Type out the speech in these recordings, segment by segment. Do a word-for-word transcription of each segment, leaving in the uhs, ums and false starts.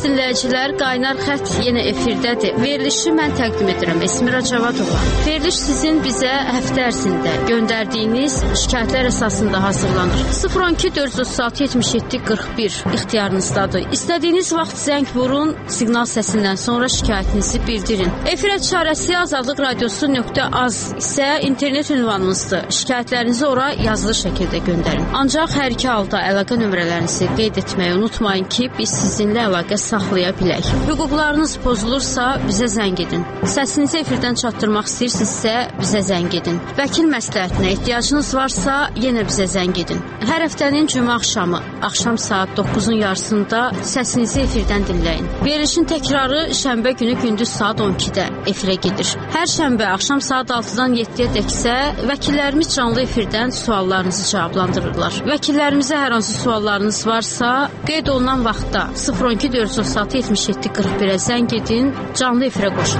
dinləyicilər, Qaynar Xətt yenə efirdədir. Verilişi mən təqdim edirəm, Esmira Cavadova. Veriliş sizin bizə həftə ərzində göndərdiyiniz şikayətlər əsasında hazırlanır. sıfır on iki dörd yüz otuz altı yetmiş yeddi qırx bir ixtiyarınızdadır. İstədiyiniz vaxt zəng vurun, siqnal səsindən sonra şikayətinizi bildirin. Efirət çarəsi azadlıq radiosu nöqtə az isə internet ünvanımızdır. Şikayətlərinizi ora yazılı şəkildə göndərin. Ancaq hər iki halda əlaqə nömrələrinizi qeyd etməyi unutmayın ki, biz sizinlə əlaqə saxlaya bilək. Hüquqlarınız pozulursa bizə zəng edin. Səsinizi efirdən çatdırmaq istəyirsinizsə bizə zəng edin. Vəkil məsləhətinə ehtiyacınız varsa yenə bizə zəng edin. Hər həftənin cümə axşamı, axşam saat doqquzun yarısında səsinizi efirdən dinləyin. Verilişin təkrarı şənbə günü gündüz saat on ikidə efirə gedir. Hər şənbə axşam saat altıdan yeddiyə dəksə vəkillərimiz canlı efirdən suallarınızı cavablandırırlar. Vəkillərimizə hər hansı suallarınız varsa qeyd olunan vaxtda sıfır on iki dörd yüz otuz altı yetmiş yeddi qırx birə zəng edin, canlı efirə qoşun.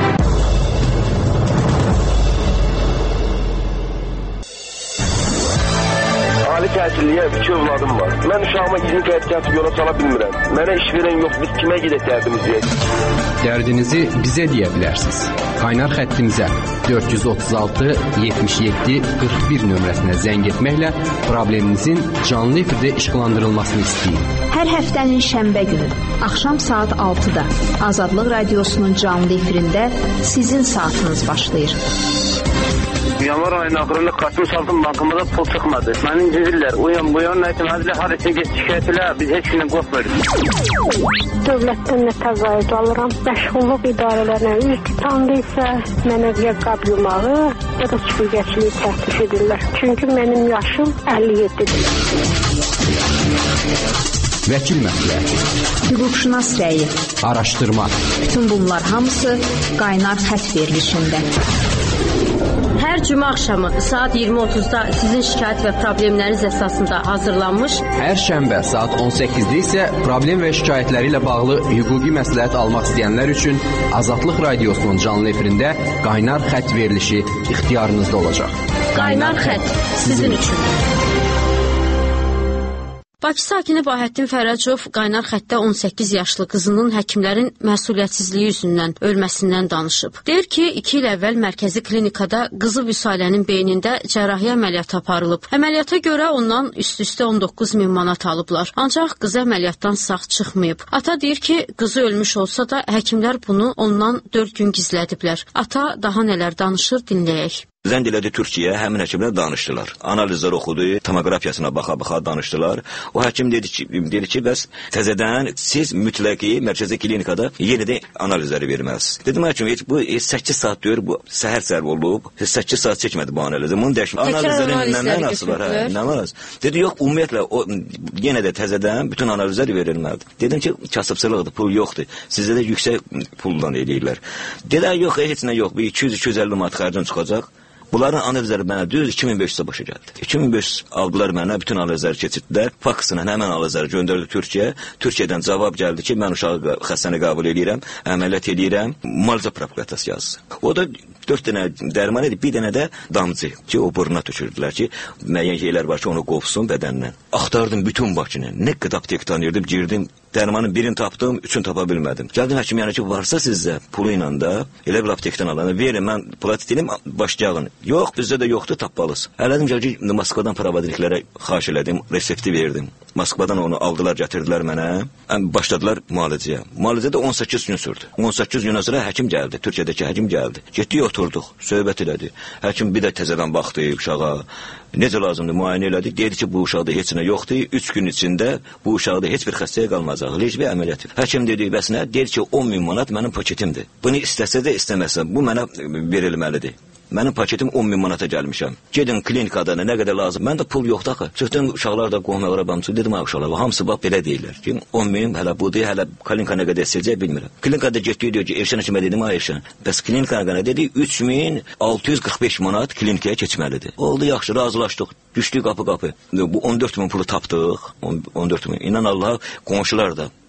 Ali təhsilliyə iki övladım var. Mən uşağıma gizli təhsil yola sala bilmirəm. Mənə iş verən yox, biz kimə gedək dərdimizi deyək? Dərdinizi bizə deyə bilərsiniz. Qaynar xəttimizə dörd yüz otuz altı yetmiş yeddi qırx bir nömrəsinə zəng etməklə probleminizin canlı efirdə işıqlandırılmasını istəyin. Hər həftənin şənbə günü axşam saat altıda Azadlıq Radiosunun canlı efirində sizin saatınız başlayır. Yanvar ayının axırında Qasım Saltın bankımıza pul çıxmadı. Məni incirlər, uyan buyan, nəyətəm, həzlə, harəsə get şikayət elə, biz heç gündən qorxmuyuz. Dövlətdən nə təzayüd alıram, məşğulluq idarələrinə üz tutandıysa, mənə deyə qab yumağı ya da süpürgəçiliyi təklif edirlər. Çünki mənim yaşım əlli yeddidir. Vəkil məsləhəti, hüquqşünas rəyi, araşdırma. Bütün bunlar hamısı Qaynar Xətt verilişində. Hər cümə axşamı saat iyirmi otuzda sizin şikayət və problemləriniz əsasında hazırlanmış. Hər şənbə saat on səkkizdə isə problem və şikayətləri ilə bağlı hüquqi məsləhət almaq istəyənlər üçün Azadlıq Radiosunun canlı efirində Qaynar Xətt verilişi ixtiyarınızda olacaq. Qaynar Xətt sizin üçün. Bakı sakini Bahəddin Fərəcov Qaynar Xəttdə on səkkiz yaşlı qızının həkimlərin məsuliyyətsizliyi yüzündən ölməsindən danışıb. Deyir ki, iki il əvvəl mərkəzi klinikada qızı Vüsalənin beynində cərrahiyyə əməliyyatı aparılıb. Əməliyyata görə ondan üst-üstə on doqquz min manat alıblar. Ancaq qızı əməliyyatdan sağ çıxmayıb. Ata deyir ki, qızı ölmüş olsa da həkimlər bunu ondan dörd gün gizlədiblər. Ata daha nələr danışır, dinləyək. Zəng elədi Türkiyəyə, həmin həkimlər danışdılar. Analizlər oxudu, tomografiyasına baxa-baxa danışdılar. O həkim dedi ki, dedi ki, bəs təzədən siz mütləqi mərkəzi klinikada yenidən analizləri verməlisiniz. Dedim həkim, heç bu səkkiz saat deyir, bu səhər sərv olub, səkkiz saat çəkmədi bu analizi. Bunu dəşmə. Analizlərin nə nasıl var? Hə, nə var? Dedi, yox, ümumiyyətlə o yenə də təzədən bütün analizlər verilməlidir. Dedim ki, kasıbçılıqdır, pul yoxdur. Sizdə də yüksək puldan eləyirlər. Dedi, yox, heç nə yox, bir iki yüz iki yüz əlli manat xərcin çıxacaq. Bunların analizləri mənə düz iki min beş yüzə başa gəldi. iki min beş yüz aldılar mənə, bütün analizləri keçirdilər. Faksla həmən analizləri göndərdi Türkiyəyə. Türkiyədən cavab gəldi ki, mən uşağı xəstəni qəbul edirəm, əməliyyat edirəm, müalicə profilaksiyası yazsın. O da dörd dənə dərman edib, bir dənə də damcı ki, o burnuna tökürdülər ki, müəyyən şeylər var ki, onu qovsun bədəndən. Axtardım bütün Bakını, nə qədər aptek tanıyırdım, girdim, dərmanın birini tapdım, üçün tapa bilmədim. Gəldim həkim yəni ki, varsa sizdə pulu ilə də elə bir aptekdən alana verin, mən platinim başlayağını. Yox, bizdə də yoxdur, tapmalısın. Elədim ki, Moskvadan pravadiliklərə xahiş elədim, resepti verdim. Moskvadan onu aldılar, gətirdilər mənə. Başladılar müalicəyə. Müalicədə on səkkiz gün sürdü. on səkkiz gün sonra həkim gəldi, Türkiyədəki həkim gəldi. Getdik, oturduq, söhbət elədi. Həkim bir də təzədən baxdı uşağa. Necə lazımdır, müayinə elədi. Dedi ki, bu uşaqda heç nə yoxdur. üç gün içində bu uşaqda heç bir xəstəyə qalmayacaq. Lejbi əməliyyat. Həkim dedi, bəs nə? Dedi ki, on min manat mənim paketimdir. Bunu istəsə də istəməsə, bu mənə verilməlidir. Mənim paketim on min manata gəlmişəm. Gedin klinikada nə qədər lazım. Məndə pul yoxdur axı. Çıxdım uşaqlar da qohumlar abamçı dedim ha uşaqlar, hamısı bax belə deyirlər ki, on min hələ budur, hələ klinika nə qədər istəyəcək bilmirəm. Klinikada getdi diyor ki, Evşən həkimə dedim ha Evşən. Bəs klinika nə dedi? üç min altı yüz qırx beş manat klinikaya keçməlidir. Oldu yaxşı, razılaşdıq. Düşdük qapı-qapı. Bu on dörd min pulu tapdıq. on dörd min. İnan Allah, qonşular da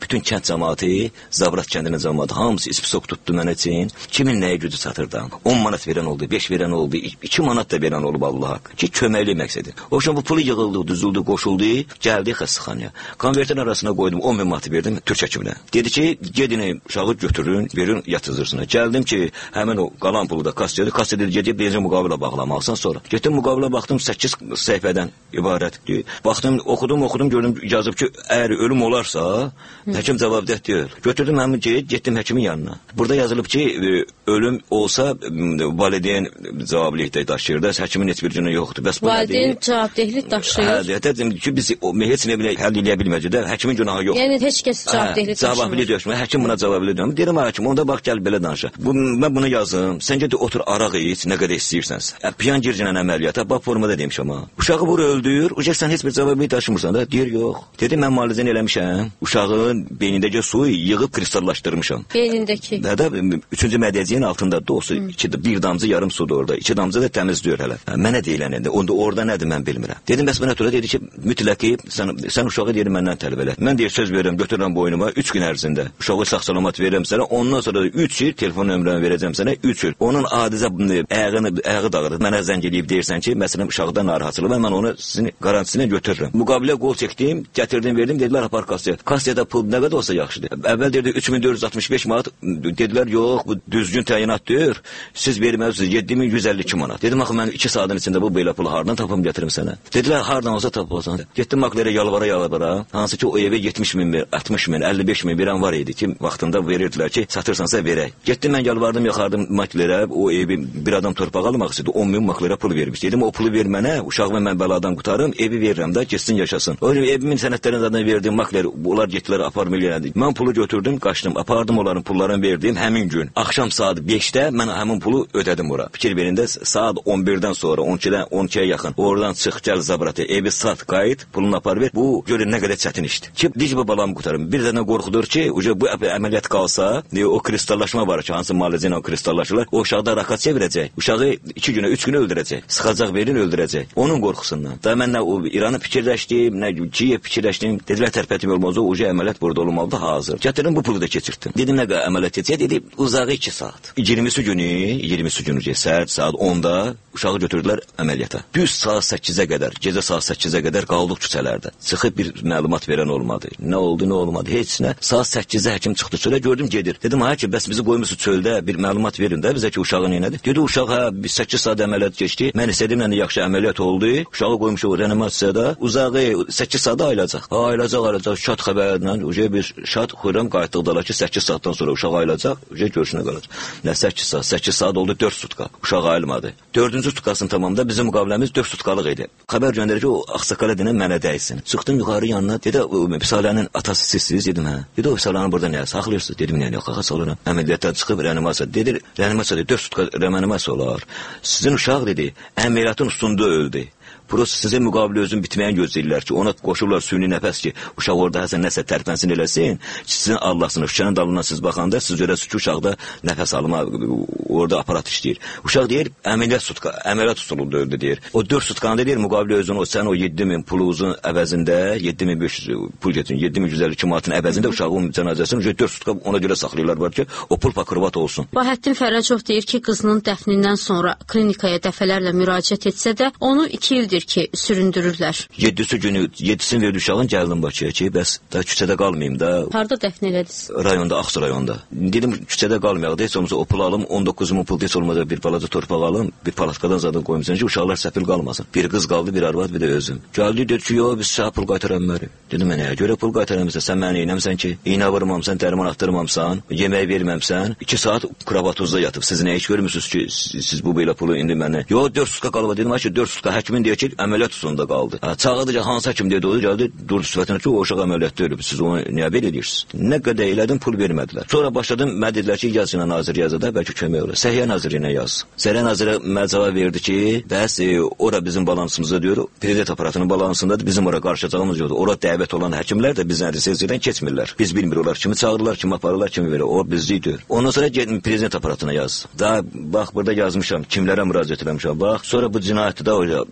bütün kənd cəmaatı, Zabrat kəndinin cəmaatı hamısı ispsok tutdu mənə üçün. Kimin nəyə gücü çatırdı? on manat verən oldu, beş verən oldu, iki manat da verən olub Allah. Ki köməkli məqsədi. O zaman bu pulu yığıldı, düzüldü, qoşuldu, gəldi xəstəxanaya. Konvertin arasına qoydum, on min manat verdim Türk həkiminə. Dedi ki, gedin uşağı götürün, verin yatıcısına. Gəldim ki, həmin o qalan pulu da kassiyada, kassiya dedi, gedib birinci müqavilə bağlamaqsan sonra. Getdim müqavilə baxdım, səkkiz səhifədən ibarətdir. Baxdım, oxudum, oxudum, gördüm yazıb ki, əgər ölüm olarsa, həkim cavabdeh deyil. Götürdüm həmin ki, getdim həkimin yanına. Burada yazılıb ki, ölüm olsa valideyn cavabdehlik daşıyır da, həkimin heç bir günü yoxdur. Bəs bu valideyn cavabdehlik daşıyır. Hə, dedim ki, biz o heç nə bilə həll eləyə bilməyəcək də, həkimin günahı yox. Yəni heç kəs cavabdehlik daşımır. Cavabdehlik daşımır. Həkim buna cavabdehlik daşımır. Deyirəm həkim, onda bax gəl belə danışa. Bu mən bunu yazım. Sən get otur araq iç, nə qədər istəyirsənsə. Piyan gircinə əməliyyata bax formada demişəm ha. Uşağı vur öldür, uşaqsan heç bir cavabdehlik daşımırsan da, deyir yox. Dedim mən müalicəni eləmişəm. Uşağın beynindəki suyu yığıb kristallaşdırmışam. Beynindəki. Və də üçüncü mədəciyin altında dostu iki bir damcı yarım sudur orada. İki damcı da təmizləyir hələ. Mənə deyilən onda orada nədir mən bilmirəm. Dedim bəs mənə sonra dedi ki, mütləq sən sən uşağı deyir məndən tələb elə. Mən deyir söz verirəm, götürürəm boynuma üç gün ərzində. Uşağı sağ-salamat verirəm sənə. Ondan sonra üç il telefon nömrəmi verəcəm sənə üç il. Onun adicə ayağını ayağı dağıdır. Mənə zəng eləyib deyirsən ki, məsələn uşaqdan narahatçılıq var, mən onu sizin qarantisinə götürürəm. Müqavilə qol çəkdim, gətirdim, verdim, dedilər apar kassaya. Kassiyada pul nə qədər olsa yaxşıdır. Əvvəl dedi üç min dörd yüz altmış beş manat, dedilər yox, bu düzgün təyinat deyil. Siz verməlisiniz yeddi min yüz əlli iki manat. Dedim axı mən iki saatın içində bu belə pulu hardan tapım gətirim sənə? Dedilər hardan olsa tapılsan. Getdim maklerə yalvara yalvara. Hansı ki o evə yetmiş min, altmış min, əlli beş min verən var idi ki, vaxtında verirdilər ki, satırsansa verək. Getdim mən yalvardım, yaxardım maklerə, o evi bir adam torpaq almaq istəyirdi, on min maklerə pul vermiş. Dedim o pulu ver mənə, uşağımı mən bəladan qutarım, evi verirəm də, getsin yaşasın. O evimin sənədlərini zaten verdim makler, onlar getdilər apar milyonadı. Mən pulu götürdüm, qaçdım, apardım onların pullarını verdim həmin gün. Axşam saat beşdə mən həmin pulu ödədim ora. Fikir verində saat on birdən sonra on ikidən on ikiyə yaxın oradan çıx gəl Zabrat'a, evi sat, qayıt, pulunu apar ver. Bu görün nə qədər çətin işdir. Ki dic bu balamı qutarım. Bir dənə qorxudur ki, bu əməliyyat qalsa, o kristallaşma var ki, hansı müalicə ilə kristallaşırlar, o uşaqda raka çevirəcək. Uşağı iki günə, üç günə öldürəcək. Sıxacaq verin, öldürəcək. Onun qorxusundan. Da mən nə o İranı fikirləşdim, nə Kiyev fikirləşdim. Dedilər tərpətim olmaz, o uca əməliyyat burada olmalıdır, hazır. Gətirdim bu pulu da keçirtdim. Dedim nə qədər əməliyyat edəcək, dedi uzağı iki saat. iyirmisi günü, iyirmisi günü səhər saat onda uşağı götürdülər əməliyyata. Düz saat səkkizə qədər, gecə saat səkkizə qədər qaldıq küçələrdə. Çıxıb bir məlumat verən olmadı. Nə oldu, nə olmadı, heç nə. Saat səkkizə həkim çıxdı çölə, gördüm gedir. Dedim ha ki, bəs bizi qoymusunuz çöldə, bir məlumat verin də bizə ki, uşağı neylədir? Dedi uşaq hə, səkkiz saat əməliyyat keçdi. Mən istədim, yəni yaxşı əməliyyat oldu. Uşağı qoymuşuq reanimasiyada. Uzağı səkkiz saata ayılacaq. Ha, ayılacaq, ayılacaq. Şad xəbərlə, uca bir şad xuyram qayıtdıqdalar ki, səkkiz saatdan sonra uşaq ayılacaq, uca görüşünə qalacaq. Nə səkkiz saat, səkkiz saat oldu dörd sutka. Uşaq ayılmadı. dördüncü sutkasının tamamında bizim müqaviləmiz dörd sutkalıq idi. Xəbər göndərir ki, o ağsaqqala denən mənə dəysin. Çıxdım yuxarı yanına, dedi, Vüsalənin atası sizsiniz, dedim hə. Dedi, o Vüsalənin burada nəyə saxlayırsınız? Dedim, yəni, xaxa salıram. Əməliyyatdan çıxıb reanimasiyada. Dedi, reanimasiyada dörd sutka reanimasiya olar. Sizin uşaq dedi, əməliyyatın üstündə öldü. Prosesinizə müqavilə özün bitməyən gözləyirlər ki, ona qoşurlar süni nəfəs ki, uşaq orada həsən nəsə tərpənsin eləsin, sizin Allahsınız, uşağın dalından siz baxanda, siz görəsiniz ki, uşaqda nəfəs alma, orada aparat işləyir. Uşaq deyir, əməliyyat sutka, əməliyyat usulunda öldü deyir. O dörd sutkanında deyir, müqavilə özün, o sən o yeddi min pulunuzun əvəzində, yeddi min beş yüz pul getirin, yeddi min yüz əlli iki manatın əvəzində uşağın cənazəsini dörd sutka ona görə saxlayırlar var ki, o pul pakırvat olsun. Bahəttin Fərəcov deyir ki, qızının dəfnindən sonra klinikaya dəfələrlə müraciət etsə də, onu iki ildir ki, süründürürlər. Yeddisi günü, yeddisini verdi uşağın gəldim Bakıya ki, bəs da küçədə qalmayayım da. Harada dəfn elədiniz? Rayonda, Ağsu rayonda. Dedim, küçədə qalmayaq da, heç olmasa o pul alım, on doqquz min pul heç olmadı, bir balaca torpaq alım, bir palatkadan zaten qoymuşsun ki, uşaqlar səfil qalmasın. Bir qız qaldı, bir arvad, bir də özüm. Gəldi, dedi ki, yox, biz sənə pul qaytaranmərik. Dedim, mənə, görə pul qaytaranmışsan, sən mənə iynəmsən ki, iynə vurmamsan, dərman atdırmamsan, yemək verməmsən, iki saat kravatuzda yatıb, siz nə iş görmüsünüz ki, siz bu belə pulu indi mənə. Yox, dörd sutka qalıb, dedim, ki, dörd sutka həkimin deyir ki, əməliyyat üstündə qaldı. Çağırdıca hansı həkim dedi, o gəldi, durdu sifətinə ki, o uşaq əməliyyatda ölüb, siz onu niyə belə edirsiniz? Nə qədər elədim, pul vermədilər. Sonra başladım, mən dedilər ki, yaz ilə nazir yazıda, bəlkə kömək olur. Səhiyyə nazirinə yaz. Səhiyyə naziri mənə cavab verdi ki, bəs e, ora bizim balansımızda deyir, prezident aparatının balansındadır, bizim ora qarşıcağımız yoxdur. Ora dəvət olan həkimlər də bizdən lisenziyədən keçmirlər. Biz bilmiyorlar kimi çağırırlar, kimi aparırlar, kimi verir. O bizlik deyir. Ondan sonra gedim prezident aparatına yaz. Daha bax burada yazmışam, kimlərə müraciət etmişəm. Bax, sonra bu cinayətdə o uşağı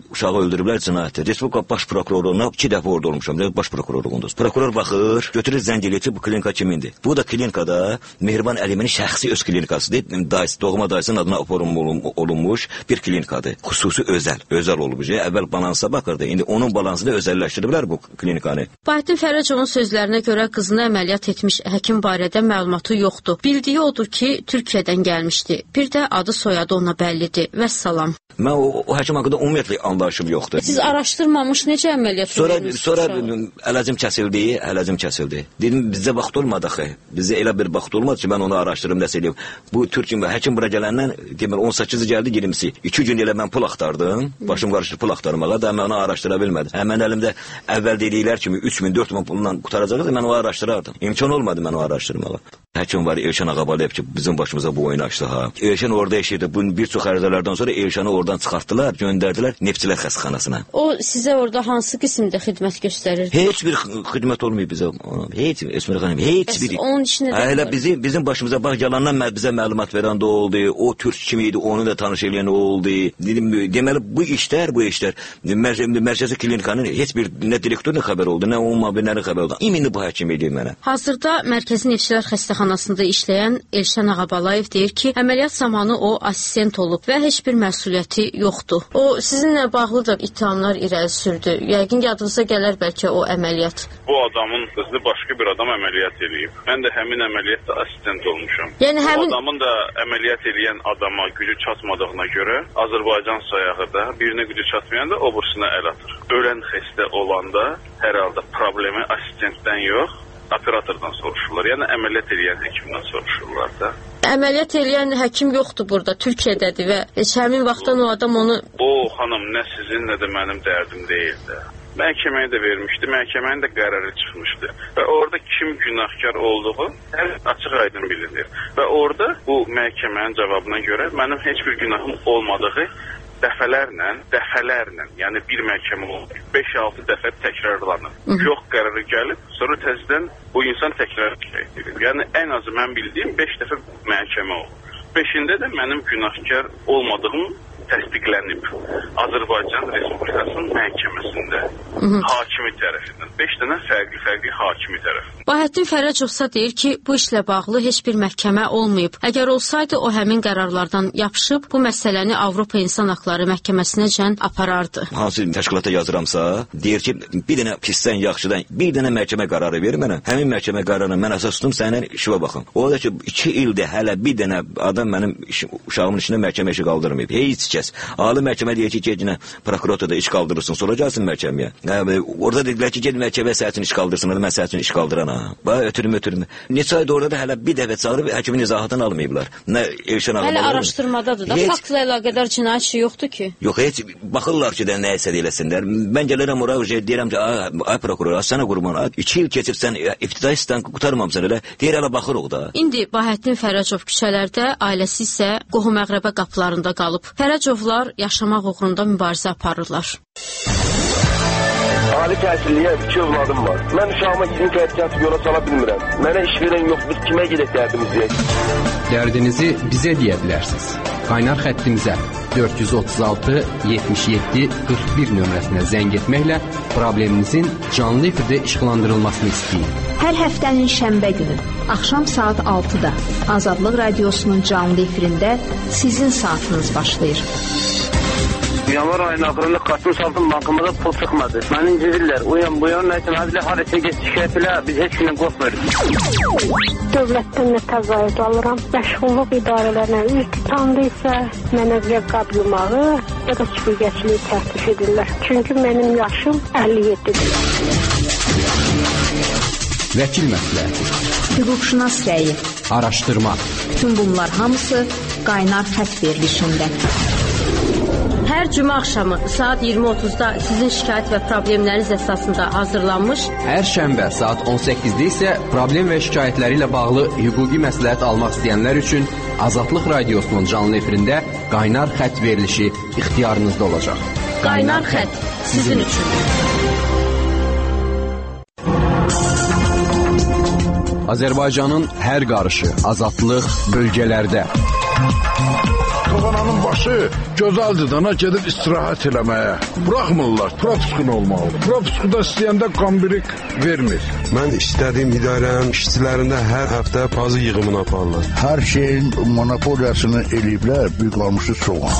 öldürüblər cinayətdir. Respublika baş prokurorluğuna iki dəfə orada olmuşam. Baş prokurorluğunda. Prokuror baxır, götürür zəng eləyir ki, bu klinika kimindir? Bu da klinikada Mehriban Əliyemin şəxsi öz klinikasıdır. Dayısı, doğma dayısının adına olunmuş bir klinikadır. Xüsusi özəl, özəl olmuş. Əvvəl balansa baxırdı. İndi onun balansını özəlləşdiriblər bu klinikanı. Bahattin Fərəcovun sözlərinə görə qızını əməliyyat etmiş həkim barədə məlumatı yoxdur. Bildiyi odur ki, Türkiyədən gəlmişdi. Bir də adı soyadı ona bəllidir. Vəssalam. Mən o, o həkim haqqında ümumiyyətlə anlayışım yoxdur. Siz araşdırmamış necə əməliyyat sonra sonra əlacım kəsildi, əlacım kəsildi. Dedim bizə vaxt olmadı axı. Bizə elə bir vaxt olmadı ki, mən onu araşdırım, nəsə eləyim. Bu Türkiyə həkim bura gələndən demir on səkkizi gəldi iyirmisi. iki gün elə mən pul axtardım. Başım qarışdı pul axtarmağa da mən onu araşdıra bilmədim. Həmin əlimdə əvvəl dediklər kimi üç min dörd min pulla qutaracaqdı. Mən onu araşdırardım. İmkan olmadı mən onu araşdırmağa. Həkim var Elşən Ağabaliyev ki, bizim başımıza bu oyunu açdı ha. Elşən orada işləyirdi. Bunun bir çox ərizələrdən sonra Elşəni oradan çıxartdılar, göndərdilər Neftçilər xəstəxanasına. O sizə orada hansı qismdə xidmət göstərirdi? Heç bir xidmət olmayıb bizə. Heç Esmir xanım, heç bir. Onun işinə də. Elə bizim bizim başımıza bax yalandan bizə məlumat verən də oldu. O Türk kimi idi, onu da tanış edən oldu. Dedim, deməli bu işlər, bu işlər mərkəzi klinikanın heç bir nə direktorun xəbər oldu, nə onun müavinləri xəbər oldu. İmini bu həkim edir mənə. Hazırda Mərkəzi Neftçilər xəstəxanasında işləyən Elşən Ağabalayev deyir ki, əməliyyat zamanı o assistent olub və heç bir məsuliyyəti yoxdur. O sizinlə bağlı da ittihamlar irəli sürdü. Yəqin yadınıza gələr bəlkə o əməliyyat. Bu adamın qızı başqa bir adam əməliyyat eləyib. Mən də həmin əməliyyatda assistent olmuşam. Yəni həmin o adamın da əməliyyat eləyən adama gücü çatmadığına görə Azərbaycan sayağı da birinə gücü çatmayanda o bursuna əl atır. Ölən xəstə olanda hər halda problemi assistentdən yox, operatordan soruşurlar. Yəni əməliyyat eləyən həkimdən soruşurlar da. Əməliyyat eləyən həkim yoxdur burada, Türkiyədədir və heç həmin vaxtdan o adam onu... O xanım nə sizin, nə də mənim dərdim deyildi. Məhkəməyə də vermişdi, məhkəmənin də qərarı çıxmışdı. Və orada kim günahkar olduğu hər açıq aydın bilinir. Və orada bu məhkəmənin cavabına görə mənim heç bir günahım olmadığı dəfələrlə, dəfələrlə, yəni bir məhkəmə olub, beş altı dəfə təkrarlanır. Yox qərarı gəlib, sonra təzədən bu insan təkrar edilir. Yəni ən azı mən bildiyim beş dəfə məhkəmə olub. Beşində də mənim günahkar olmadığım təsdiqlənib. Azərbaycan Respublikasının məhkəməsində hakimi tərəfindən. beş dənə fərqli-fərqli hakimi tərəfindən. Bahattin Fərəcovsa deyir ki, bu işlə bağlı heç bir məhkəmə olmayıb. Əgər olsaydı, o həmin qərarlardan yapışıb, bu məsələni Avropa İnsan Haqları Məhkəməsinəcən aparardı. Hansı təşkilata yazıramsa, deyir ki, bir dənə pisdən, yaxşıdan, bir dənə məhkəmə qərarı verir mənə. Həmin məhkəmə qərarını mən əsas tutum, sənin işivə baxın. O da ki, iki ildə hələ bir dənə adam mənim işim, uşağımın işinə məhkəmə işi qaldırmayıb. Heç kəs. Ali məhkəmə deyir ki, gedinə prokuratorda iş qaldırırsın, sonra gəlsin məhkəməyə. Orada dedilər ki, ged məhkəmə səhətin iş qaldırsın, mən səhətin iş qaldıran ha. Bax, ötürüm, ötürüm. Neçə ayda orada da hələ bir dəfə çağırıb həkimin izahatını almayıblar. Nə Elşən Ağabalayev. Hələ araşdırmadadır da, faktla əlaqədar cinayət şey yoxdur ki. Yox, heç baxırlar ki, də nəyəsə deyiləsinlər. Mən gəlirəm ora, deyirəm ki, ay prokuror, sənə qurban, iki il keçib sən iftidayistdən qutarmamsan elə, deyir, hələ baxırıq da. İndi Bahattin Fərəcov küçələrdə, ailəsi isə qohum-əqrəbə qapılarında qalıb. Fərəcovlar yaşamaq uğrunda mübarizə aparırlar. Ali təhsilliyə iki övladım var. Mən uşağıma izin təhsilatı yola sala bilmirəm. Mənə iş verən yox, biz kimə gedək dərdimizi? Dərdinizi bizə deyə bilərsiniz. Qaynar xəttimizə dörd yüz otuz altı yetmiş yeddi qırx bir nömrəsinə zəng etməklə probleminizin canlı efirdə işıqlandırılmasını istəyin. Hər həftənin şənbə günü axşam saat altıda Azadlıq Radiosunun canlı efirində sizin saatınız başlayır. Yanvar ayının axırında qatmış aldım bankımda pul çıxmadı. Məni incidirlər. Uyan bu yan nəysə hədilə harasa get şikayət elə, biz heç kimdən qorxmuruq. Dövlətdən nə təzayüd alıram. Məşğulluq idarələrinə üz tutandıysa, mənə ya qab yumağı, ya da süpürgəçiliyi təklif edirlər. Çünki mənim yaşım əlli yeddidir. Vəkil məsləhəti, hüquqşünas rəyi, araşdırma. Bütün bunlar hamısı qaynar xətt verilişində. Hər cümə axşamı saat iyirmi otuzda sizin şikayət və problemləriniz əsasında hazırlanmış. Hər şənbə saat on səkkizdə isə problem və şikayətləri ilə bağlı hüquqi məsləhət almaq istəyənlər üçün Azadlıq Radiosunun canlı efirində qaynar xətt verilişi ixtiyarınızda olacaq. Qaynar xətt sizin üçün. Azərbaycanın hər qarışı azadlıq bölgələrdə. Toğananın başı Gözəldir, gedib istirahət eləməyə. Buraxmırlar, propiskun olmalıdır. Propuskuda istəyəndə qambirik vermir. Mən istədiyim idarənin işçilərində hər həftə pazı yığımını aparırlar. Hər şeyin monopoliyasını eləyiblər, bir qalmışı çoğun.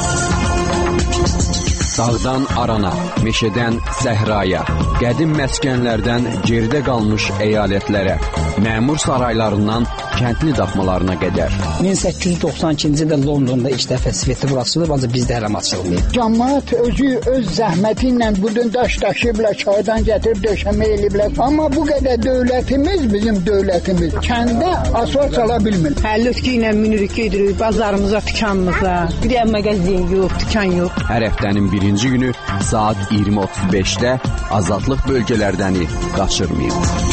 Dağdan arana, meşədən səhraya, qədim məskənlərdən geridə qalmış əyalətlərə, məmur saraylarından kəndli daxmalarına qədər. min səkkiz yüz doxsan ikinci ildə Londonda ilk dəfə svetofor açılıb, ancaq bizdə hələm açılmayıb. Cəmaət özü öz zəhməti ilə budun daş daşıyıblar, çaydan gətirib döşəmə eləyiblər. Amma bu qədər dövlətimiz, bizim dövlətimiz kəndə asfalt çala bilmir. Həllütkü ilə minirik gedirik bazarımıza, dükanımıza. Bir də mağazin yox, dükan yox. Hər həftənin birinci günü saat iyirmi otuz beşdə azadlıq bölgələrdəni qaçırmayın.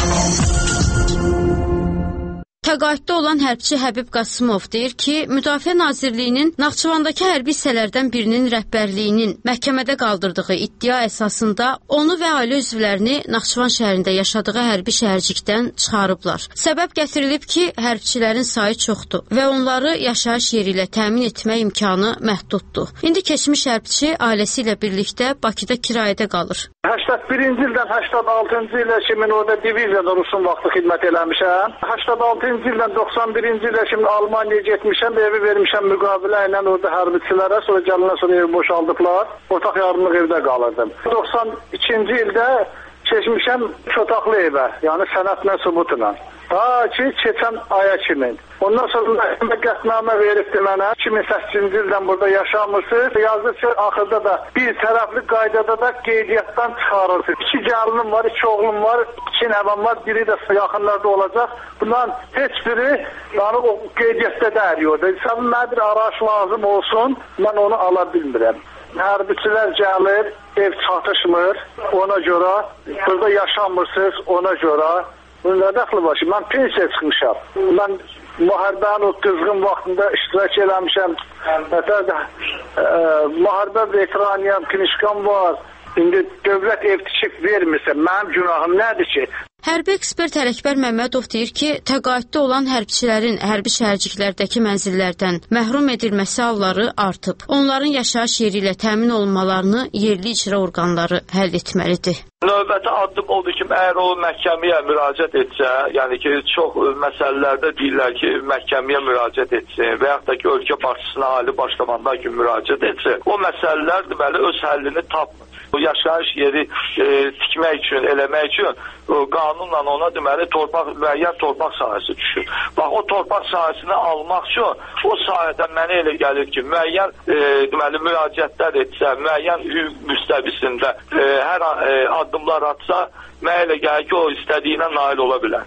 Təqaüddə olan hərbçi Həbib Qasımov deyir ki, Müdafiə Nazirliyinin Naxçıvandakı hərbi hissələrdən birinin rəhbərliyinin məhkəmədə qaldırdığı iddia əsasında onu və ailə üzvlərini Naxçıvan şəhərində yaşadığı hərbi şəhərcikdən çıxarıblar. Səbəb gətirilib ki, hərbçilərin sayı çoxdur və onları yaşayış yeri ilə təmin etmə imkanı məhduddur. İndi keçmiş hərbçi ailəsi ilə birlikdə Bakıda kirayədə qalır. səksən birinci ildən səksən altıncı ilə kimi orada diviziyada Rusun vaxtı xidmət eləmişəm. səksən altıncı ildən doxsan birinci ilə kimi Almaniyaya getmişəm, evi vermişəm müqavilə ilə orada hərbiçilərə, sonra gəlindən sonra evi boşaldıblar. Otaq yarımlıq evdə qalırdım. doxsan ikinci ildə keçmişəm çotaqlı evə, yəni sənədlə sübutla. Ta ki, keçən aya kimi. Ondan sonra məhkəmə qətnamə veribdi mənə. iki min səkkizinci ildən burada yaşamırsınız. Yazdı ki, axırda da bir tərəfli qaydada da qeydiyyatdan çıxarırsınız. İki gəlinim var, iki oğlum var, iki nəvəm var, biri də yaxınlarda olacaq. Bundan heç biri yəni, o qeydiyyatda dəriyordu. Sənin nə bir araç lazım olsun, mən onu ala bilmirəm. Hərbiçilər gəlir, ev çatışmır, ona görə. Burada yaşamırsınız, ona görə. Bunda dəxli var ki, mən pensiya çıxmışam. Mən müharibənin o qızğın vaxtında iştirak eləmişəm. Hətta da e, müharibə veteraniyam, kinişkam var. İndi dövlət ev tikib vermirsə, mənim günahım nədir ki? Hərbi ekspert Ələkbər Məmmədov deyir ki, təqaüddə olan hərbçilərin hərbi şəhərciklərdəki mənzillərdən məhrum edilməsi halları artıb. Onların yaşayış yeri ilə təmin olunmalarını yerli icra orqanları həll etməlidir. Növbəti addım odur ki, əgər o məhkəməyə müraciət etsə, yəni ki, çox məsələlərdə deyirlər ki, məhkəməyə müraciət etsin və yaxud da ki, ölkə başçısına, ali başlamandan ki, müraciət etsin. O məsələlər deməli öz həllini tapmır. Bu yaşayış yeri e, tikmək üçün, eləmək üçün o, qanunla ona deməli torpaq, müəyyən torpaq sahəsi düşür. Bax, o torpaq sahəsini almaq üçün o sahədən mənə elə gəlir ki, müəyyən e, deməli müraciətlər etsə, müəyyən hüquq müstəvisində e, hər e, addımlar atsa, mənə elə gəlir ki, o istədiyinə nail ola bilər.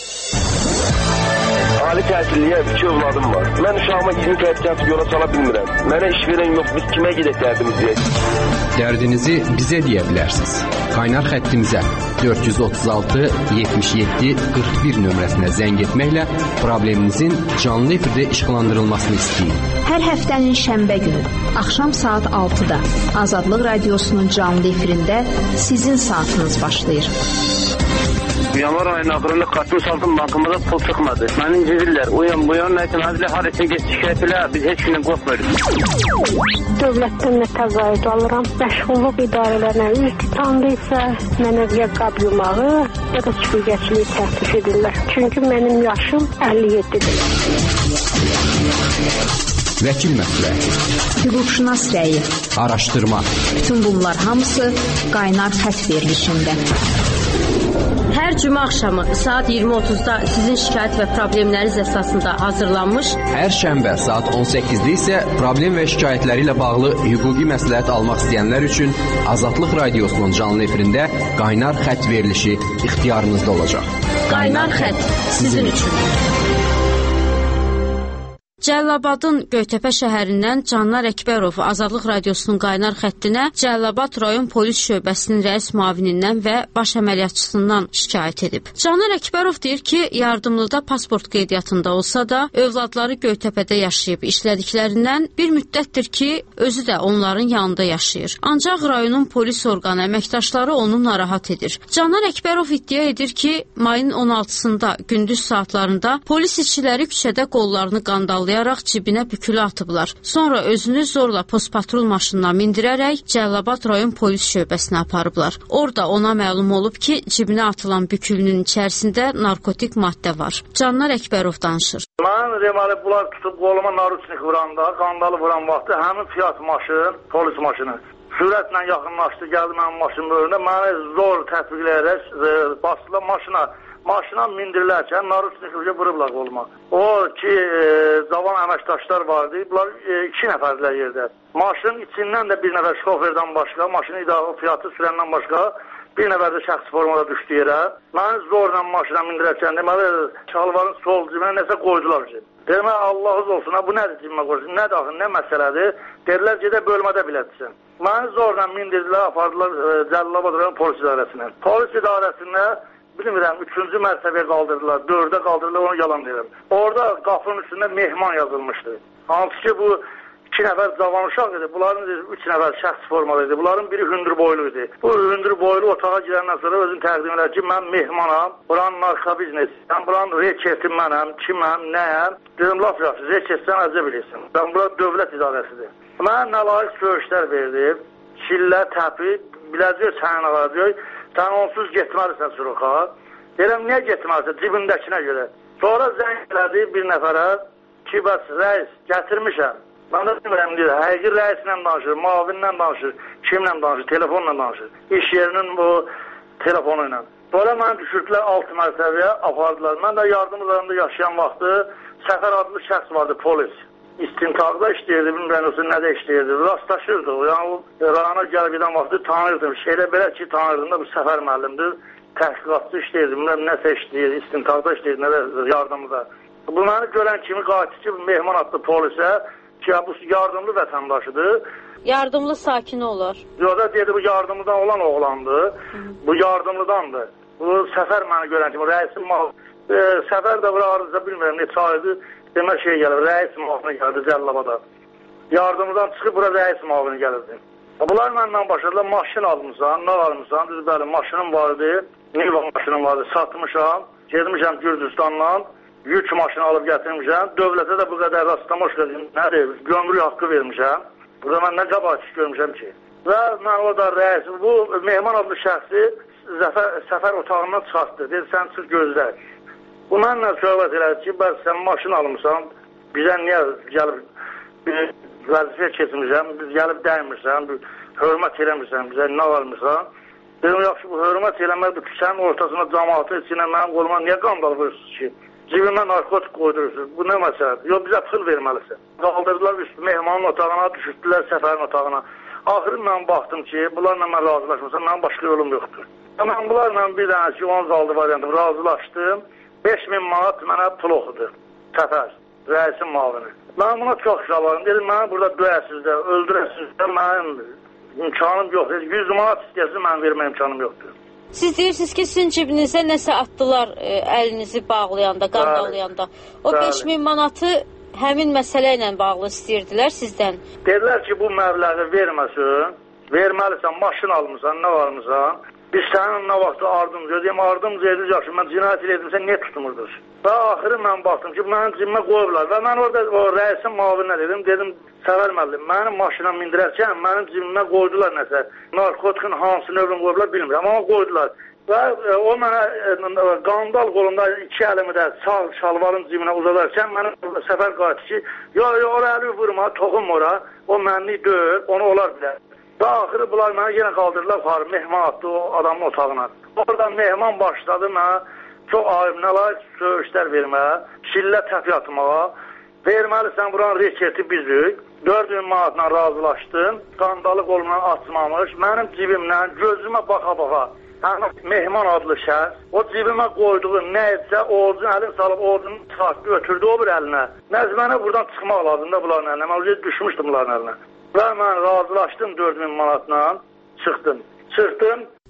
Ali təhsilliyə iki övladım var. Mən uşağıma iyirmi təhsil yola sala bilmirəm. Mənə iş verən yox, biz kimə gedək dərdimizi? Dərdinizi bizə deyə bilərsiniz. Qaynar xəttimizə dörd yüz otuz altı yetmiş yeddi qırx bir nömrəsinə zəng etməklə probleminizin canlı efirdə işıqlandırılmasını istəyin. Hər həftənin şənbə günü axşam saat altıda Azadlıq Radiosunun canlı efirində sizin saatınız başlayır. Yanvar ayının axırında kartımı saldım, bankımda pul çıxmadı. Məni incidirlər. Uyan bu yan nəyəcəm, həzlə harəsə geç şikayət elə, biz heç gündən qorxmuyoruz. Dövlətdən nə təzayüd alıram. Məşğulluq idarələrinə üz tutandıysa, mənə ya qab yumağı, ya da süpürgəçiliyi təklif edirlər. Çünki mənim yaşım əlli yeddidir. Vəkil məsləhəti, hüquqşünas rəyi, araşdırma. Bütün bunlar hamısı qaynar xətt verilişində. Hər cümə axşamı saat iyirmi otuzda sizin şikayət və problemləriniz əsasında hazırlanmış. Hər şənbə saat on səkkizdə isə problem və şikayətləri ilə bağlı hüquqi məsləhət almaq istəyənlər üçün Azadlıq Radiosunun canlı efirində qaynar xətt verilişi ixtiyarınızda olacaq. Qaynar xətt sizin üçün. Cəlilabadın Göytəpə şəhərindən Canlar Əkbərov Azadlıq Radiosunun qaynar xəttinə Cəlilabad rayon polis şöbəsinin rəis müavinindən və baş əməliyyatçısından şikayət edib. Canlar Əkbərov deyir ki, yardımlıda pasport qeydiyyatında olsa da, övladları Göytəpədə yaşayıb işlədiklərindən bir müddətdir ki, özü də onların yanında yaşayır. Ancaq rayonun polis orqanı əməkdaşları onu narahat edir. Canlar Əkbərov iddia edir ki, mayın on altısında gündüz saatlarında polis işçiləri küçədə qollarını qandallayıb bağlayaraq cibinə bükülü atıblar. Sonra özünü zorla postpatrul maşınına mindirərək Cəlilabad rayon polis şöbəsinə aparıblar. Orada ona məlum olub ki, cibinə atılan bükülünün içərisində narkotik maddə var. Canlar Əkbərov danışır. Mən deməli bunlar tutub qoluma naruçnik vuranda, qandalı vuran vaxtı həmin Fiat maşın, polis maşını sürətlə yaxınlaşdı, gəldi mənim maşının önündə, məni zor tətbiq edərək basdılar maşına. Maşına mindirilərkən naruçniklə vurublar qoluma. O ki, e, cavan əməkdaşlar vardı, bunlar e, iki nəfərlər yerdə. Maşının içindən də bir nəfər şoferdən başqa, maşını idarə fiyatı sürəndən başqa bir nəfər də şəxsi formada düşdü yerə. Məni zorla maşına mindirərkən deməli, şalvarın sol cibinə nəsə qoydular ki. Demək, Allah'ız olsun, bu nədir cibimə qoysun, nə daxil, nə məsələdir? Dedilər, gedə bölmədə bilətsin. Məni zorla mindirdilər, apardılar e, Cəlilabad rayon polis idarəsinə. Polis idarəsində bilmirəm, üçüncü mərtəbəyə qaldırdılar, dördə qaldırdılar, onu yalan deyirəm. Orada qapının üstündə mehman yazılmışdı. Hansı ki, bu iki nəfər cavan uşaq idi, bunların üç nəfər şəxs formalı idi, bunların biri hündür boylu idi. Bu hündür boylu otağa girəndən sonra özünü təqdim edər ki, mən mehmanam, buranın narka biznesi, mən buranın reçetim mənəm, kiməm, nəyəm. Dedim, laf yaxşı, reçetsən əcə bilirsin. Ben bura dövlət idarəsidir. Mən nə layiq söyüşlər verdim, şillə, təpi, biləcək sənin alacaq. Sən onsuz getməlisən suruqa. Deyirəm, niyə getməlisən? Cibindəkinə görə. Sonra zəng elədi bir nəfərə ki, bəs rəis gətirmişəm. Mən də bilmirəm, deyir, həqiqi rəislə danışır, mavinlə danışır, kimlə danışır, telefonla danışır. İş yerinin bu telefonu ilə. Sonra məni düşürdülər altı mərtəbəyə, apardılar. Mən də yardımlarında yaşayan vaxtı Səfər adlı şəxs vardı, polis. İstintaqda işləyirdi, bilmirəm, olsun, nədə işləyirdi. Rastlaşırdı, yəni o rayona gəlib edən vaxtı tanırdım. Şeylə belə ki, tanırdım da bu Səfər müəllimdir. Təhqiqatçı işləyirdi, bilmirəm, nəsə işləyirdi, istintaqda işləyirdi, nədə yardımda. Bu məni görən kimi qayıtdı ki, mehman adlı polisə ki, bu yardımlı vətəndaşıdır. Yardımlı sakini olur. Yox da dedi, bu yardımlıdan olan oğlandır. Bu yardımlıdandır. Bu Səfər məni görən kimi, rəisin mal. E, Səfər də bura arıza bilmirəm, neçə aydı. Demək şey gəlir, rəis müavini gəldi Cəlilabada. Yardımdan çıxıb bura rəis müavini gəlirdi. Bunlar məndən başladılar, maşın almışsan, nə almışsan, düz bəli, maşınım vardı, Niva maşınım vardı, satmışam, gedmişəm Gürcüstandan, yük maşını alıb gətirmişəm, dövlətə də bu qədər rastlamış qədim, nədir, gömrük haqqı vermişəm. Burada mən nə qabaq iş görmüşəm ki. Və mən o da rəis, bu mehman adlı şəxsi Zəfər, Səfər otağından çıxartdı, dedi, sən çıx gözlə. Bu mənlə söhbət elədi ki, bəs sən maşın almışsan, bizə niyə gəlib bir vəzifə keçmişsən, biz gəlib dəymirsən, hörmət eləmirsən, bizə nə almışsan. Dedim, yaxşı, bu hörmət eləmək, bu küçənin ortasında cəmaatı içinə mənim qoluma niyə qandal vurursunuz ki? Cibimə narkotik qoydurursunuz, bu nə məsələdir? Yox, bizə pıl verməlisən. Qaldırdılar üstü mehmanın otağına, düşürdülər Səfərin otağına. Axırı mən baxdım ki, bunlarla mən razılaşmışam, mənim başqa yolum yoxdur. Mən bunlarla bir dənə ki, onun qaldı variantım, razılaşdım. beş min manat mənə pul oxudu. Səfər, rəisin mavini. Mən buna çox şalarım. Dedim, mənə burada döyəsiz də, öldürəsiz də, mənim imkanım yoxdur. yüz manat istəyəsiz, mənim vermə imkanım yoxdur. Siz deyirsiniz ki, sizin cibinizə nəsə atdılar e, əlinizi bağlayanda, qandalayanda. O beş min manatı həmin məsələ ilə bağlı istəyirdilər sizdən. Dedilər ki, bu məbləği verməsin, verməlisən, maşın almışsan, nə almışsan. Biz sənin nə vaxtı ardımca, deyim, ardımca edirik, yaxşı, mən cinayət edimsə, niyə tutmurdunuz? Və axırı mən baxdım ki, mənim cibimə qoyublar və mən orada o rəisin mavinə dedim, dedim, Səfər müəllim, mənim maşına mindirərkən mənim cibimə qoydular nəsə, narkotikin hansı növünü qoyublar, bilmirəm, amma qoydular. Və e, o mənə e, qandal qolunda iki əlimi də sağ şalvarın cibinə uzadarkən mənim Səfər qayıtdı ki, yox, yox, ora əli vurma, toxunma ora, o mənlik deyil, onu olar bilər. Və axırı bunlar mənə yenə qaldırdılar, xarı, mehman atdı o adamın otağına. Oradan mehman başladı mənə çox ayıb, nə layiq söyüşlər verməyə, şillə təpi atmağa, verməlisən buranın reçeti bizik, dörd min manatla razılaşdım, qandalı qolumdan açmamış, mənim cibimdən gözümə baxa-baxa, yəni mehman adlı şəxs, o cibimə qoyduğu nə etsə, oğuzun əlini salıb, oğuzunu çıxartdı, ötürdü o bir əlinə. Nəz mənə buradan çıxmaq lazımda bunların əlinə, mən düşmüşdüm bunların əlinə. Və mən razılaşdım dörd min manatla, çıxdım. Çıxdım.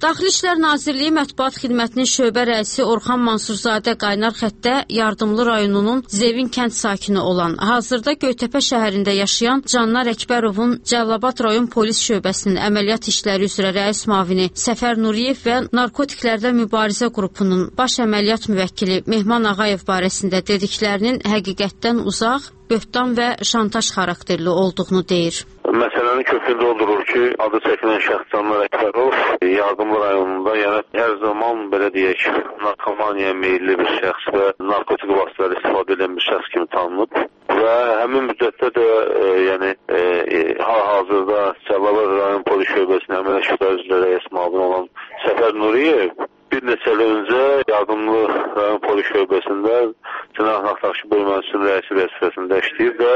Daxili İşlər Nazirliyi Mətbuat Xidmətinin şöbə rəisi Orxan Mansurzadə qaynar xəttdə Yardımlı rayonunun Zevin kənd sakini olan, hazırda Göytəpə şəhərində yaşayan Canlar Əkbərovun Cəlilabad rayon polis şöbəsinin əməliyyat işləri üzrə rəis müavini Səfər Nuriyev və Narkotiklərlə Mübarizə qrupunun baş əməliyyat müvəkkili Mehman Ağayev barəsində dediklərinin həqiqətdən uzaq, böhtan və şantaj xarakterli olduğunu deyir. Məsələnin kökündə odur ki, adı çəkilən şəxs Canlar Əkbərov Yardımlı rayonunda, yəni hər zaman belə deyək, narkomaniyaya meyilli bir şəxs və narkotik vasitələri istifadə edən bir şəxs kimi tanınıb və həmin müddətdə də e, yəni e, hal-hazırda Cəlilabad rayon polis şöbəsinin əməliyyat işləri üzrə rəis müavini olan Səfər Nuriyev bir neçə il öncə Yardımlı rayon polis şöbəsində cinayət axtarışı bölməsinin rəisi vəzifəsində işləyir və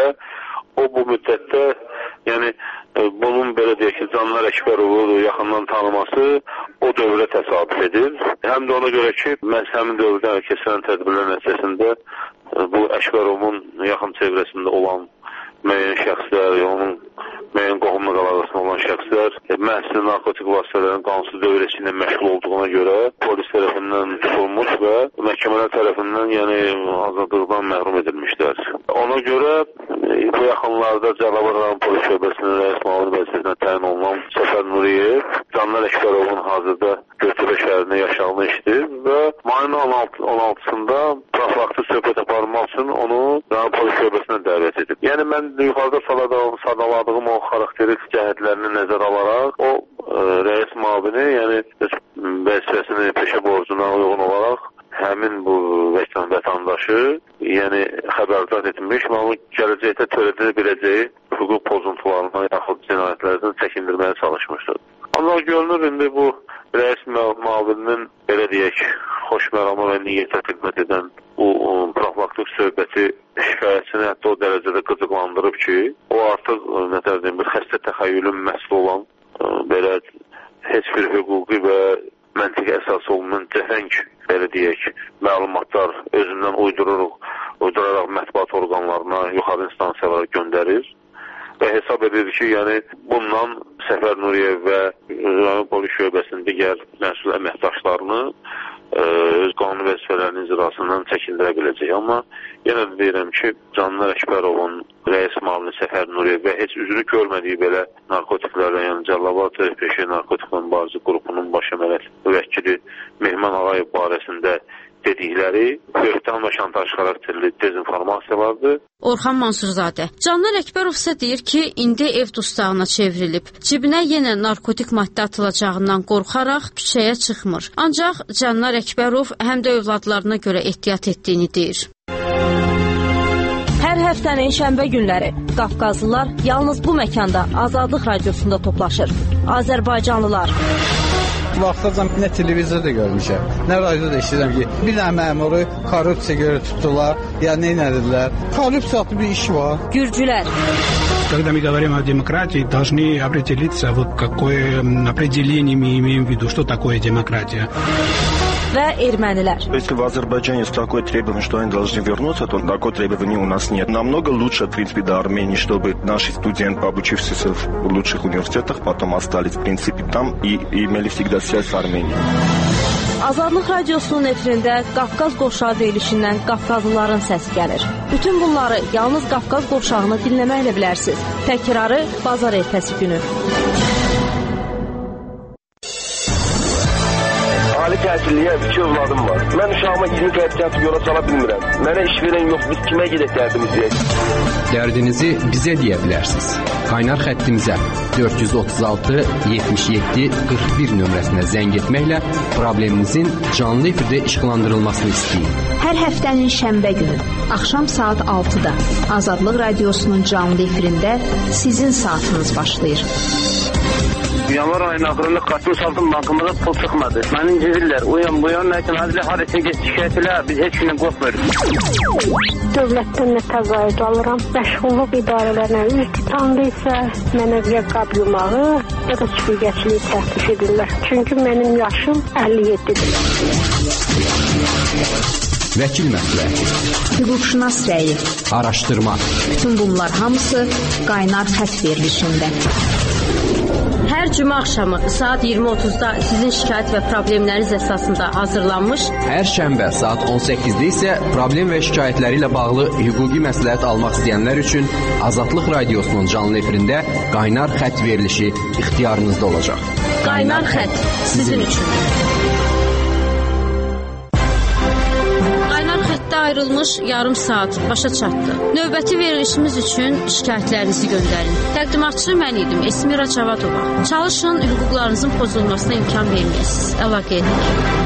o bu müddətdə, yəni e, bunun belə deyək ki, Canlar Əkbərovu yaxından tanıması o dövrə təsadüf edir. Həm də ona görə ki, məhz həmin dövrdə keçirilən tədbirlər nəticəsində e, bu Əkbərovun yaxın çevrəsində olan müəyyən şəxslər, onun müəyyən qohumluq əlaqəsində olan şəxslər e, məhz narkotik vasitələrin qanunsuz dövrəsi ilə məşğul olduğuna görə polis tərəfindən tutulmuş və məhkəmələr tərəfindən yəni azadlıqdan məhrum edilmişlər. Ona görə e, bu yaxınlarda Cəlilabad rayon polis şöbəsinin rəis müavini vəzifəsinə təyin olunan Səfər Nuriyev Canlar Əkbərovun hazırda Göytəpə şəhərində yaşamını işləyir və mayın on altısında profilaktik söhbət aparmaq üçün onu rayon polis şöbəsinə dəvət edib. Yəni mən yuxarıda sadaladığım o xarakterik cəhətlərini nəzərə alaraq o e, rəis müavini, yəni vəzifəsini peşə borcuna uyğun olaraq həmin bu vətən vətəndaşı yəni xəbərdar etmiş və onu gələcəkdə törədə biləcəyi hüquq pozuntularına yaxud cinayətlərdən çəkindirməyə çalışmışdır. Ancaq görünür indi bu rəis müavininin belə deyək xoşməramı və niyyətə xidmət edən bu profilaktik söhbəti şikayətçini hətta o dərəcədə qıcıqlandırıb ki, o artıq nə deyim, bir xəstə təxəyyülün məhsul olan belə heç bir hüquqi və məntiqi əsas olunan cəhəng belə deyək məlumatlar özündən uyduraraq, uyduraraq mətbuat orqanlarına, yuxarı instansiyalara göndərir və hesab edir ki, yəni bundan Səfər Nuriyev və rayon polis şöbəsinin digər məsul əməkdaşlarını öz qanun vəzifələrinin icrasından çəkindirə biləcək. Amma yenə də deyirəm ki, Canlar Əkbərovun rəis müavini Səfər Nuriyev və heç üzrü görmədiyi belə narkotiklərlə, yəni Cəlilabad peşə narkotiklə mübarizə qrupunun baş əməliyyat müvəkkili Mehman Ağayev barəsində dedikləri böhtan və şantaj xarakterli dezinformasiyalardır. Orxan Mansurzadə. Canlar Əkbərov isə deyir ki, indi ev dustağına çevrilib. Cibinə yenə narkotik maddə atılacağından qorxaraq küçəyə çıxmır. Ancaq Canlar Əkbərov həm də övladlarına görə ehtiyat etdiyini deyir. Hər həftənin şənbə günləri Qafqazlılar yalnız bu məkanda Azadlıq radiosunda toplaşır. Azərbaycanlılar. Vaxtacan nə televizorda görmüşəm, nə radioda eşidirəm ki, bir dənə məmuru korrupsiya görə tutdular, ya nə edilər? Korrupsiya adlı bir iş var. Gürcülər. Когда мы говорим о демократии, должны определиться, вот какое определение мы имеем в виду, что такое демократия. Və ermənilər. Если в Азербайджане такое требование, что они должны вернуться, то такое требование у нас нет. Намного лучше, в принципе, до Армении, чтобы наши студенты, обучившиеся в лучших университетах, потом остались, в принципе, там и, и имели всегда связь с Арменией. Azadlıq radiosunun efirində Qafqaz qovşağı deyilişindən Qafqazlıların səsi gəlir. Bütün bunları yalnız Qafqaz qovşağını dinləməklə bilərsiniz. Təkrarı bazar ertəsi günü. Ali təhsilliyə iki övladım var. Mən uşağıma iyini qətiyyatı yola sala bilmirəm. Mənə iş verən yox, biz kimə gedək dərdimiz deyək? Dərdinizi bizə deyə bilərsiniz. Qaynar xəttimizə dörd yüz otuz altı yetmiş yeddi qırx bir nömrəsinə zəng etməklə probleminizin canlı efirdə işıqlandırılmasını istəyin. Hər həftənin şənbə günü axşam saat altıda Azadlıq radiosunun canlı efirində sizin saatınız başlayır. Yanvar ayının axırında kartımı saldım, bankamıza pul çıxmadı. Məni incidirlər. Uyan bu yan nəyəcəm, hədilə harisi geç şikayət elə, biz heç gündən qorxmuyoruz. Dövlətdən nə təqaüd alıram, məşğulluq idarələrinə üz tutandıysa, mənə ya qab yumağı, ya da süpürgəçiliyi təklif edirlər. Çünki mənim yaşım əlli yeddidir. Vəkil məsləhəti, hüquqşünas rəyi, araşdırma. Bütün bunlar hamısı qaynar xətt verilişində. Hər cümə axşamı saat iyirmi otuzda sizin şikayət və problemləriniz əsasında hazırlanmış. Hər şənbə saat on səkkizdə isə problem və şikayətləri ilə bağlı hüquqi məsləhət almaq istəyənlər üçün Azadlıq Radiosunun canlı efirində qaynar xətt verilişi ixtiyarınızda olacaq. Qaynar xətt sizin üçün. Ayrılmış yarım saat başa çatdı. Növbəti verilişimiz üçün şikayətlərinizi göndərin. Təqdimatçı mən idim, Esmira Cavadova. Çalışın, hüquqlarınızın pozulmasına imkan verməyəsiniz. Əlaqə edin.